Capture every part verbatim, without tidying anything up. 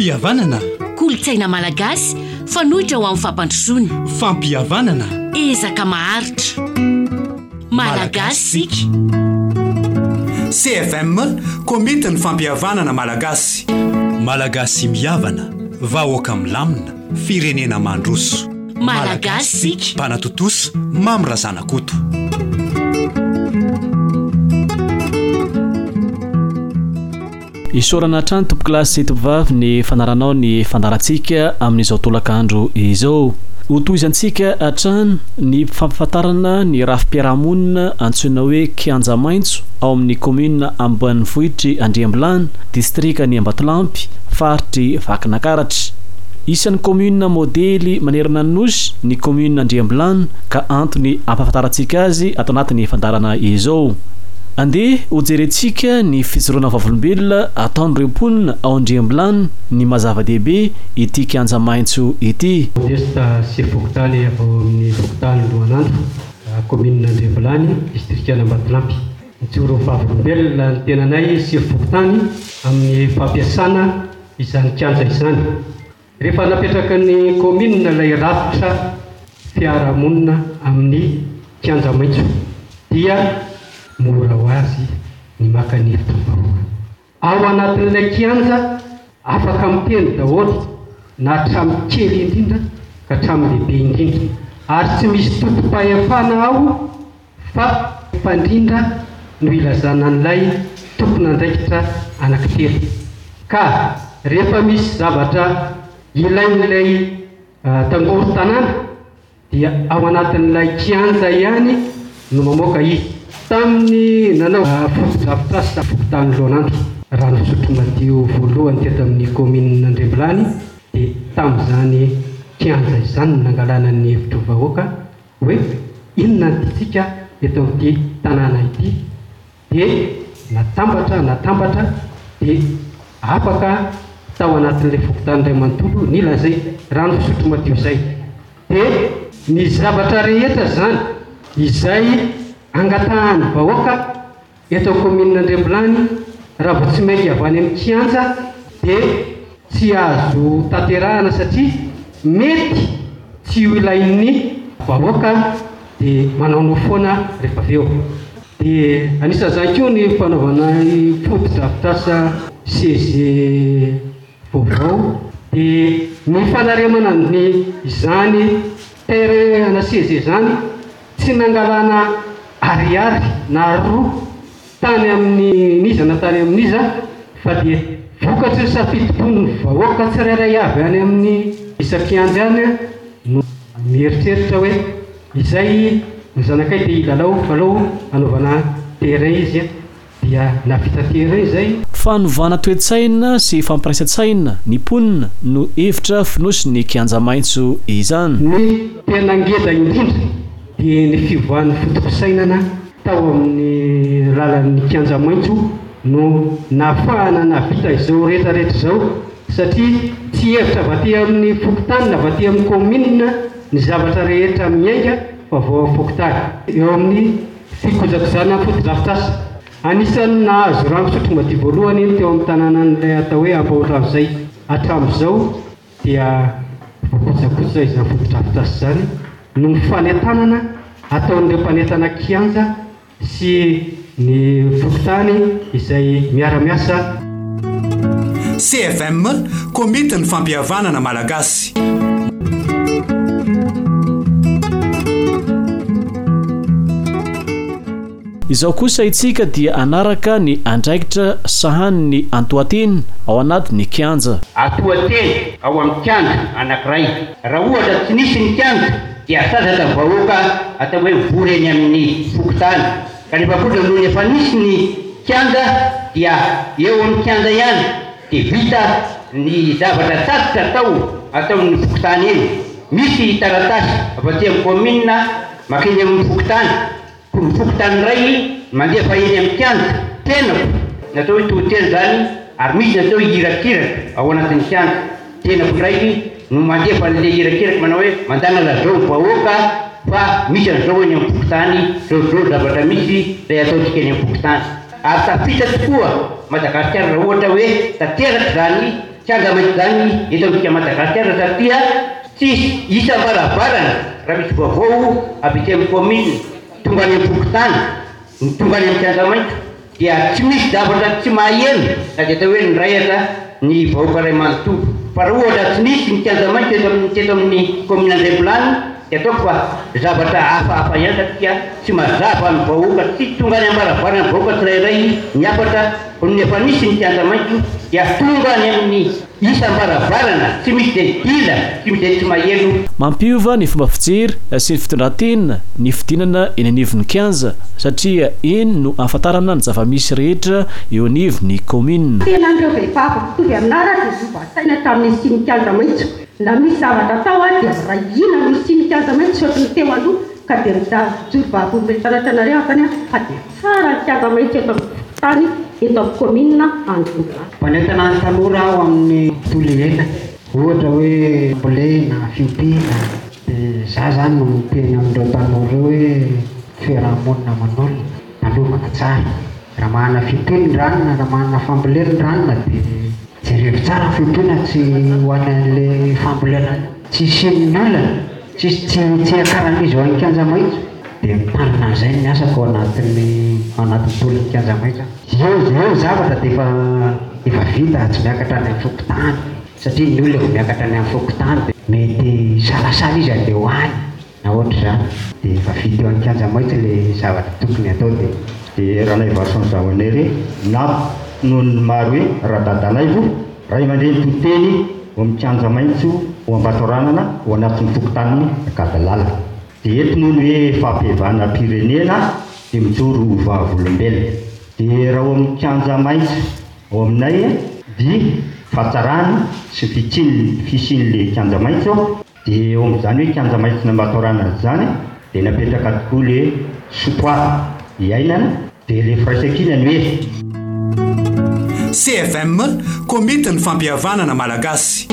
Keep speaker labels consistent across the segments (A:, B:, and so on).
A: fihavanana,
B: kolotsaina malagasy fanohitra ho amin'ny fampandrosoana,
A: fampihavanana,
B: ezaka maharitra malagasy sika.
C: C F M komitiny fampihavanana malagasy.
A: Malagasy mihavana, vahoaka milamina, firenena mandroso.
B: Malagasy sika,
A: mpanatotosa mamrazanakoto.
D: Isorana trano tompokilasy sy tovovavy ny fanaranao ny fandarantsika amin'izao tolakandro izao. Hotoizantsika hatrany ny fampafatarana ny rafim-piarahamonina antsoina hoe kianja maitso ao amin'ny commune Ambanivohitry Andriambilany, distrika ny Ambatolampy, faritry Vakinankaratra. Isan'ny commune modely manerana ny nosy ny commune Andriambilany ka antony ampahafantarantsika azy ato anatin'ny fandarana izao. Andeha hojerentsika ny fijoroana vavolombelona ataon'ireo mponina ao Andriambilany ny mazava-dehibe ity kianja maitso ity.
E: Modesta Sirfokitaly avy amin'ny Fokitaly Loanandro, commune Andriambilany, distrika Ambatolampy. Nijoro vavolombelona ny tenanay Sirfokitaly amin'ny fampiasana izany kianja izany. Rehefa napetraka ny commune ilay rafitra fiarahamonina amin'ny kianja maitso dia mora ho azy ny maka ny hevitra. Ao anatin'ilay kianja afaka miteny daholo na hatramin'ny kely indrindra ka hatramin'ny lehibe indrindra, ary tsy misy tompom-pahefana ao fa mpandrindra no ilazana an'ilay tompon'andraikitra anankitelo. Ka rehefa misy zavatra ilain'ilay uh, tangoro tanàna dia ao anatin'ilay kianja ihany no mamoaka izy. Tamin'ny nanao fotodrafitrasa Fokitaly Loanandro, raha nisotro madio voalohany teto amin'ny commune Andriambilany dia tamin'izany kianja izany nangalana ny hevitra vahoaka hoe inona ny tiantsika eto amin'ity tanàna ity, dia natambatra natambatra dia afaka tao anatin'ilay Fokitaly Ray Manontolo nilazay rano fisotro madio izay. Dia ny zavatra rehetra zany izay angatahany vahoaka eto commune Andriambilany raha vao tsy mainka avy any amin'ny kianja dia tsy azo tanterahana satria mety tsy ho ilain'ny vahoaka dia manao foana rehefa avy eo. Dia anisan'izany koa ny fanaovana fotodrafitrasa sezy vaovao dia ny fanaremana ny izany terrain ana sezy izany tsy nangalana ariary na roa tany amin'ny nizana tany amin'ny iza fa dia vokatry ny safidimpon'ny vahoaka tsirairay avy any amin'ny isan-kianja any no mieritreritra hoe izay ny zanakay dia ilalao falao anaovana terrain izy dia navita terrain izay.
D: Fanovana toe-tsaina sy fampiraisa-tsaina ny mponina no hevitra finosy ny kianja maitso izany.
E: Ny tena ngeda indrindra dia ny fivoahan'ny fotopisainana tao amin'ny lalan'ny kianja maitso no nafahana navita izao rehetrarehetra izao, satria tsy hevitra vaty amin'ny Fokitaly na vaty amin'ny commune ny zavatra rehetra miainga fa vao Fokitaly. Eo amin'ny fikojakojana fotodrafitrasa anisan'ny nahazo rano fisotro madio voalohany iny teo amin'ny tanànan'ilay atao hoe Ampahotrano izay. Hatramin'izao dia vokojakoja izany fotodrafitrasa izany no mifanetanana ataon'ireo mpanetana kianja sy ny Fokitaly izay miara-miasa.
C: C F M komitiny fampihavanana malagasy.
D: Izao kosa itsika dia anaraka ny andraikitra sahany ny Antoateny ao anatin'ny kianja.
F: Antoateny ao amin'ny kianja anankiray. Raha ohatra tsy nisy ny kianja dia sasatra vahoaka atao hoe vory eny amin'ny Fokitaly. Ka rehefa kosa noho efa nisy ny kianja dia eo amin'ny kianja ihany dia vita ny zavatra tsatsotra atao ataon'ny Fokitaly eny. Misy taratasy avy aty amin'ny commune makeny amin'ny Fokitaly. Ny Fokitaly ray mandefa eny amin'ny kianja tenako natao hoe tohiteny zany, ary misy natao hirakiraka ao anatin'ny kianja. Tenako raiky no mandefa an'ilay hirakiraka manao hoe mandana lazao ny vahoaka fa misy an'izao eny amin'ny Fokitaly, zao zavatra misy ilay ataontsika eny amin'ny Fokitaly. Ary tafita tokoa Madagasikara raha ohatra hoe tanteraka zany kianja maitso zany eto amintsika Madagasikara satria tsisy isam-baravarana raha misy vaovao abika amin'ny commune tonga any amin'ny fokontany tonga any amin'ny kianja maitso dia tsy misy zavatra tsy maheno na dia atao hoe nirayatra ny vahoaka ray manontolo fa raha ohatra tsy nisy ny kianja maitso eto amin'ny commune Andriambolany dia ataoko fa zavatra hafahafa ihany satria tsy mazava ny vahoaka tsy tonga any ambaravarana ny vahoaka tsirairay niafatra ny efa nisy ny kianja maitso dia tonga any amin'ny isam-baravarana tsy misy dia dila tsy misy dia tsy maheno.
D: Mampiova ny fomba fijery sy ny fitondran-tenina ny fidinana eny anivon'ny kianja satria iny no ahafantarana ny zava-misy rehetra eo anivon'ny commune.
G: Tena andreo vehivavy mitovy aminara dia zovasaina tamin'ny siny kianja maitso na misy zavatra atao a dia rahina no siny kianja maitso ohatrany teo aloha ka dia mijoro-vavy ometanatranareo afany a dia tsara ny kianja maitso eto amin'ny tany eto amin'ny commune Andriambolany.
E: Manentana ny tanora ao amin'ny tontolo ena ohatra hoe mbolena fiompiana dia za zany no miteny amin'ireo tanora hoe fiarahamonina manolina nalovana tsara raha mahana fiompiana ny ranona raha mahana fambolena ny ranona dia jerevy tsara ny fiompiana tsy ho an'ilay fambolena tsy simin'olana tsy tsy akaran'izy ho an'ny kianja maitso dia mitanina an'izay ny asako anatin'ny anatin'ny tolon'ny kianja maitso. Eo zavatra dia efa efa vita tsy miakatra any amin'ny fokotany satria ny olona efa miakatra any amin'ny fokotany dia mety salasala izy andeha ho any na ohatra izany dia efa vita eo amin'ny kianja maitso ilay zavatra tokony atao dia
H: dia raha naivason zavonery na noho ny maro hoe raha dadanay vo raha aman-dreny toteny ho amin'ny kianja maitso ho Ambatoranana ho anatin'ny fokotaniny Akadalala dia eto noho ny hoe fampihavana pirenena dia mijoro vavolombelona dia raha ho amin'ny kianja maitso ao aminay dia fahatsarany sy fitsiny fisin'le kianja maitso dia eo amin'izany hoe kianja maitso na Ambatoranana zany dia napetraka tokoa le sotoara iainana dia le firaisan-kinany hoe
C: C F M komity ny fampihavanana malagasy.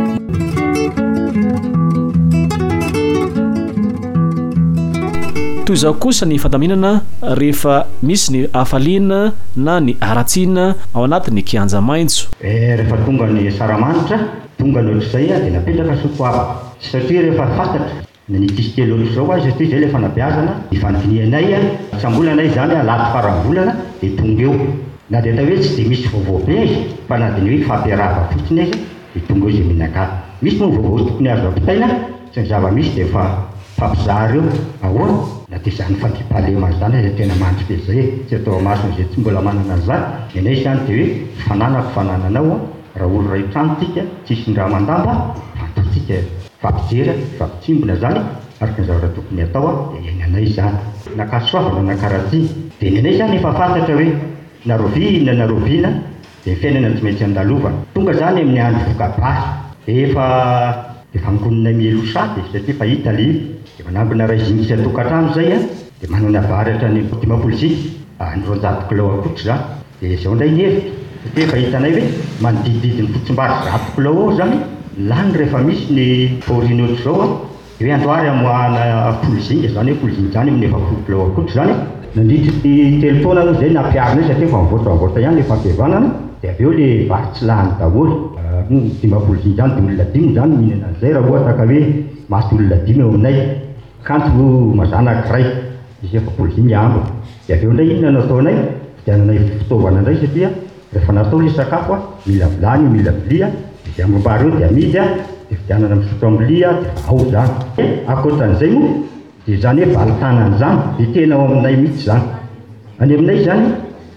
D: Toy izao kosa ny fandaminana rehefa misy ny hafaliana na ny aratsiana ao anatin'ny kianja maitso.
H: Eh rehefa tonga ny saramanitra tonga ny ohatr'izay dia napetraka sotoara satria rehefa fantatra nisy telo ohatr'izao azy satria izay lefa nabeazana ifandinianay sambolanay zany alato farambolana dia tonga eo na dia atao hoe tsy dia misy vaovao be izy fa na dia ny hoe fampiarava fotsiny izy dia tonga eo izay minaka misy moa vaovao tokony azo ampitaina sy ny zava-misy dia efa fampizahary eo ahoana na dia izany fankipalema zany izay tena mandry be zay tsy atao masina izay tsy mbola manana zany enay zany dia hoe fananako fanananao raha olo ray trano tika tsisy ny raha mandamba fantatsika fampijery fampitsimbona zany araka ny zavatra tokony atao dia iainanay zany nakasoavana nakaratsy dia nenay zany efa fantatra hoe narovina narovina dia fiainana tsy maintsy andalovana tonga zany amin'ny andro vokabary efa efa ankonina mielosady satria efa hita le dia manambina ray zingisy atokantrano zay a dia manana vary hatrany dimapolo ziky ny roanjato kilao akotry zany dia izao ndray ny hevitra satria efa hitanay hoe manodidididiny fotsim-bary zato kilao eo zany lany rehefa misy ny faoriny ohatr'izao a dia hoe andoary amoahana folo zinga zany hoe folo zinga zany amin'ny efapolo kilao akotry zany nandritry telo taona aloha zay nampiarina izy satria efa mivoatra mivoatra ihany le fampihavanana dia avy eo le vary tsy lahany daholo dimapolo zinga zany dia olona dimy zany mihinana an'izay raha ohatra ka hoe masy olona dimy eo aminay kanto mazana ankiray izy efapolo zinga ambo dia avy eo indray inona no ataonay fidiananay fitaovana indray satria rehefa natao le sakafo a mila vilany mila vilia dia ambombary eo dia amidy a dia fidianana misotro ambolia dia ao zany akoatran'izay moa dia zany hoe valitanany zany dia tena ao aminay mihitsy zany any aminay zany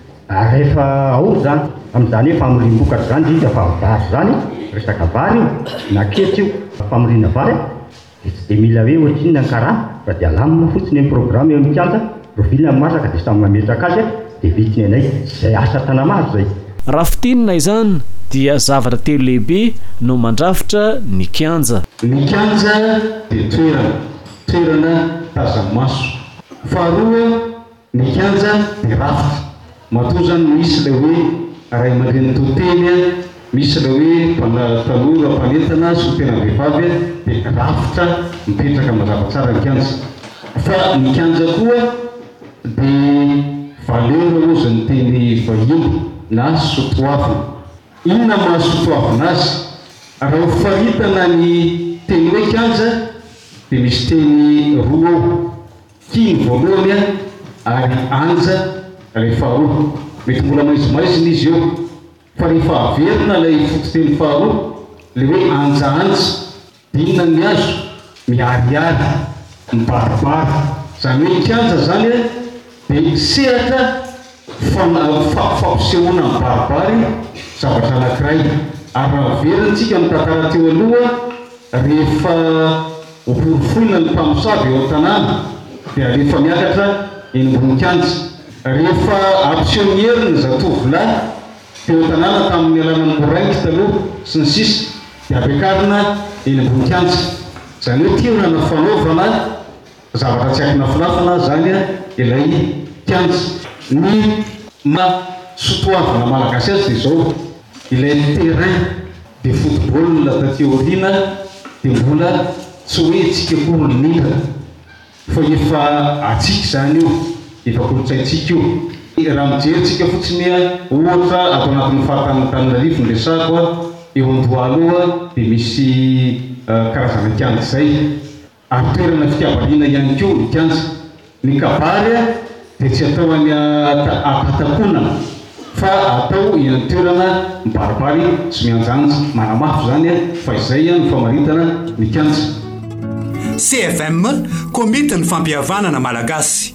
H: rehefa ao zany amin'izany hoe famoriam-bokatra zany izy fa vary zany resaka vary io na ketsa io famoriana vary dia tsy dia mila hoe ohatr'inona ny karaha fa dia alamina fotsiny amin'ny programme eo amin'ny kianja rovilina amin'ny masaka dia samy mametraka azy dia vitiny anay izay asa tanamazo zay.
D: Raha fitinina izany dia zavatra telo lehibe no mandrafitra ny kianja.
I: Ny kianja dia toerana toerana taza-maso. Faharoa ny kianja dia rafitra matoa zany misy ilay hoe ray aman-dreny toteny misy ilay hoe tanora mpanentana sy tena vehivavy dia rafitra mipetraka mazava tsara ny kianja. Fa ny kianja koa dia valeur ozy ny teny vahiny na sotoavina inona mahasotoavina azy raha ho faritana ny teny hoe kianja dia misy teny roa ao kiny voalohany a ary anja rehefa roa mety mbola maizomaizina izy eo fa rehefa averina ilay fototeny faharoa le hoe anjaanja dinona ny azo miariary mibaribary zany hoe kianja zany dia sehatra fampisehoana mibaribary zavatra anankiray ary raha veryntsika mitantara teo aloha rehefa hoporofoina ny mpamosavy eo an-tanàna dia rehefa miakatra enombony-kianja rehefa ampiseho ny heriny zatovolahy teo an-tanàna tamin'ny alàna moraingy taloha sy ny sisa dia ampiakarina enombony-kianja zany hoe tiorana fanaovana zavatra tsy hakinafilafina zany a ilay kianja ny masotoavina malagasy azy dia zao ilay terrain de football taty aoriana dia mbola tsy hoe tsika koronila fa efa atsika zany io efa kolotsaintsika io raha mijerytsika fotsiny ohatra atao anatin'ny fahatantanarivo ny resako a eo andoaloha dia misy karazana kianja zay ary toerana fitiavarina ihany koa ny kianja ny kabary a dia tsy atao any apatakonana fa atao eny toerana mibaribary sy mianjanja manamafy zany a fa izay a ny famaritana ny kianja.
C: C F M komity ny fampihavanana malagasy.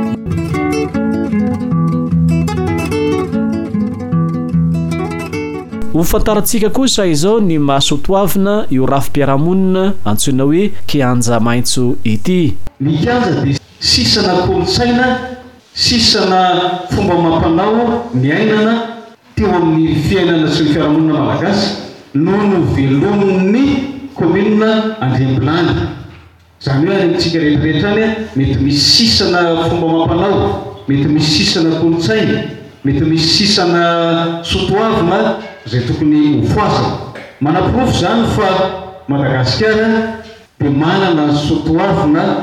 D: ho fantarantsika kosa izao ny mahasotoavina io rafim-piarahamonina antsoina hoe kianja maitso ity.
I: Ny kianja dia sisana kolotsaina, sisana fomba mampanao ny ainana teo amin'ny fiainana sy ny fiarahamonina malagasy noho ny velomin'ny kominina Andriambilany. Zany hoe antsika rehetrarehetra any mety misy sisana fomba mampanao, mety misy sisana kolotsaina, mety misy sisana sotoavina zay tokony ho foasana. Manapirofo zany fa Madagasikara dia manana sotoavina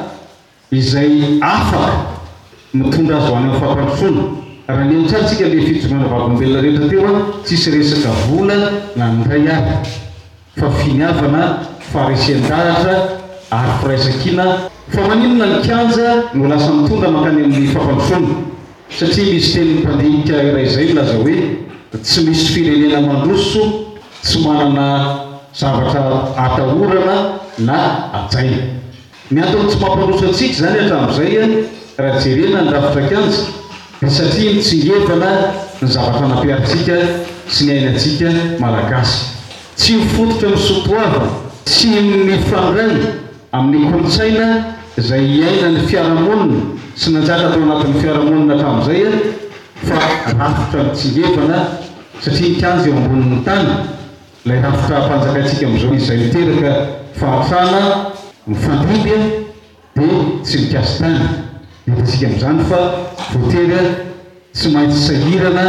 I: izay afaka mitondra azo any amin'ny fampandrosoana. Raha ny antsatsika le fitsinjovana vakombelona rehetra teo a tsisy resaka vola na ndray ary fa finiavana, farisian-dahatra ary firaisan-kina fa maninona ny kianja no lasa mitondra makany amin'ny fampandrosoana satria misy teny mpandinika iray izay milaza hoe tsy misy firenena mandroso tsy manana zavatra atahorana na ajaina. Ny antony tsy mampandroso antsika zany hatramin'izay raha jerena ny rafitra kianja dia satria mitsingevana ny zavatra nampiarintsika sy ny ainantsika malagasy. Tsy mifototra amin'ny sotoavina, tsy mifandray amin'ny kolotsaina izay iaina ny fiarahamonina sy nanjaka tao anatin'ny fiarahamonina hatramin'izay fa rafitra mitsingevana satria ny kianja eo ambonin'ny tany ilay rafitra mpanjakaitsika amin'izao izay miteraka fahatrana mifandimby dia tsy mikasy tany. Hitantsika amin'izany fa voatery tsy maintsy sahirana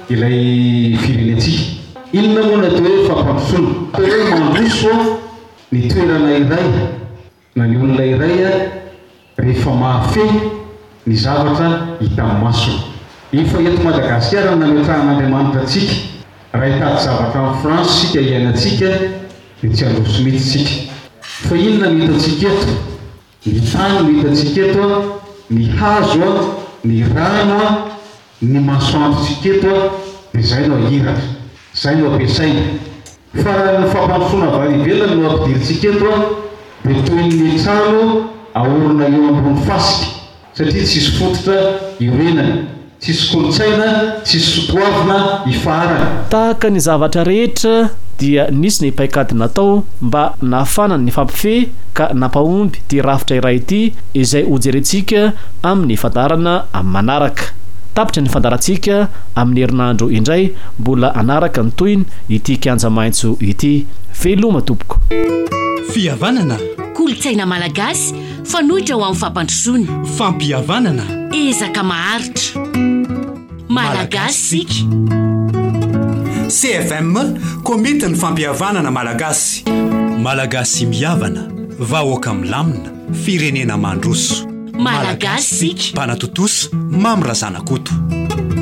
I: ilay firenentsika. Inona moa natao hoe fampandrosoana? Atao hoe mandroso ny toerana iray na ny olona iray rehefa mahafehy ny zavatra hita amin'ny masony. Efa eto Madagasikara nametrahan'Andriamanitra antsika raha hitady zavatra amin'ny France sika iainantsika dia tsy handroso mihitsy tsika. Fa inona no hitantsika eto? Ny tany no hitantsika eto, ny hazo a, ny rano a, ny masoandrotsika eto a, dia izay no ahiratra, izay no ampiasaina. Fa ny fampandrosoana avy ivelany no ampidirintsika eto a dia toy ny trano ahorona eo ambony fasika satria tsisy fototra iorenany, tsisy kolotsaina, tsisy sotoavina ifarana.
D: Tahaka ny zavatra rehetra dia nisy ny paikady natao mba nahafana ny fampifehy ka nampahomby ty rafitra iray ity izay hojerentsika amin'ny fandarana amin'ny manaraka. Tapitra ny fandarantsika amin'ny herinandro indray mbola anaraka ny toyny ity kianja maitso ity. Veloma tompoko.
A: Fihavanana,
B: kolotsaina malagasy fanohitra ho amin'ny fampandrosoana,
A: fampihavanana,
B: ezaka maharitra malagasy.
C: C F M komity ny fampihavanana malagasy.
A: Malagasy mihavana, vahoaka milamina, firenena mandroso.
B: Malagasy
A: Mpanatotosa Mamrazana Koto.